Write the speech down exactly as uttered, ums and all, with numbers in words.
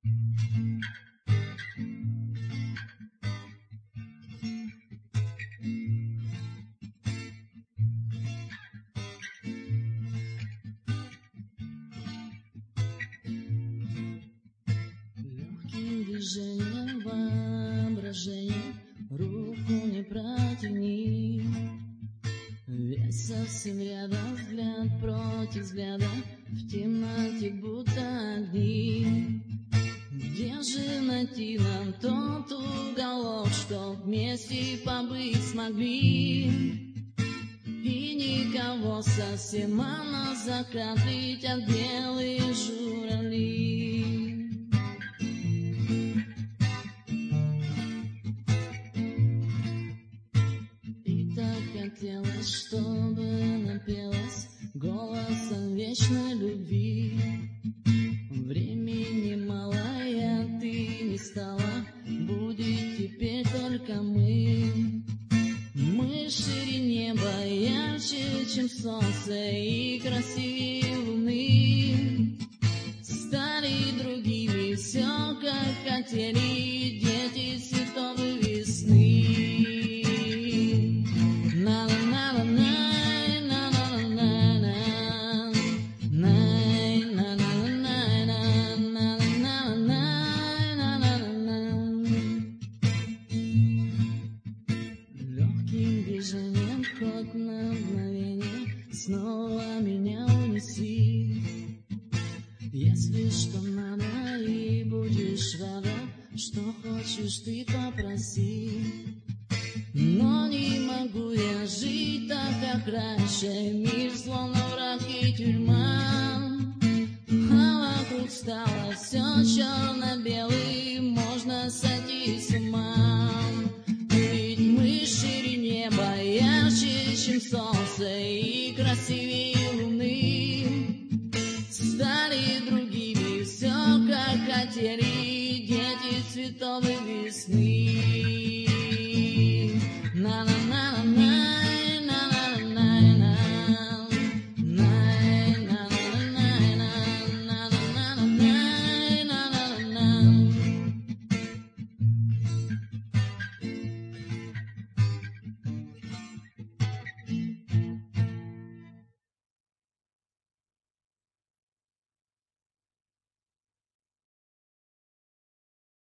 Легким движением воображения руку не протяни. Весь совсем рядом, взгляд против взгляда, в темноте будто огни. Где же найти нам тот уголок, что вместе побыть смогли? И никого совсем, а на закат летят белые журавли. И так хотелось, чтобы напелось голосом вечной любви. Времени мало, а ты не стала, будет теперь только мы. Мы шире неба, ярче, чем солнце, и красивее луны. Стали другими, все как хотели дети цветовой весны. Движением хоть на мгновение снова меня унеси. Если что надо и будешь рада, что хочешь ты попроси. Но не могу я жить так, как раньше, мир словно враг и тюрьма. А вокруг стало все черно-белым, можно сойти с ума. Ведь мы шире неба, ярче, чем солнце, и красивее луны. Стали другими, все как хотели дети цветовой